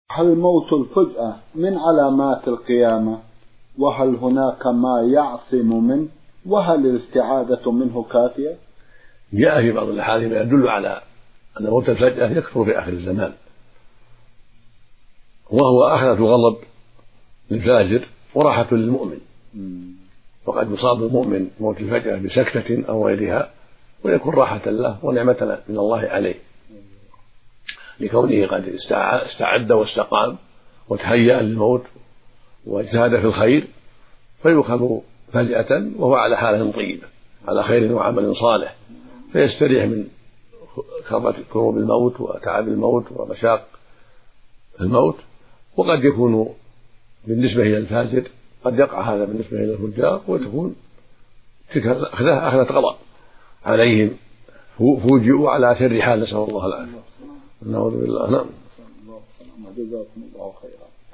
هل موت الفجأة من علامات القيامة؟ وهل هناك ما يعصم منه؟ وهل الاستعاذة منه كافية؟ جاء في بعض الأحاديث ما يدل على أن موت الفجأة يكثر في آخر الزمان، وهو آخرة غضب للفاجر وراحة للمؤمن. وقد يصاب المؤمن موت الفجأة بسكتة أو غيرها ويكون راحة له ونعمة من الله عليه، لكونه قد استعد واستقام وتهيأ للموت واجتهد في الخير، فيؤخذ فجأة وهو على حالة طيبة على خير وعمل صالح، فيستريح من كروب الموت وتعب الموت ومشاق الموت. وقد يكون بالنسبة إلى الفاجر قد يقع هذا بالنسبة إلى الفجار، وتكون تلك أخذة قضاء عليهم، فوجئوا على شر حال، نسأل الله العافية. نعوذ بالله. نعم. جزاكم الله خيرا.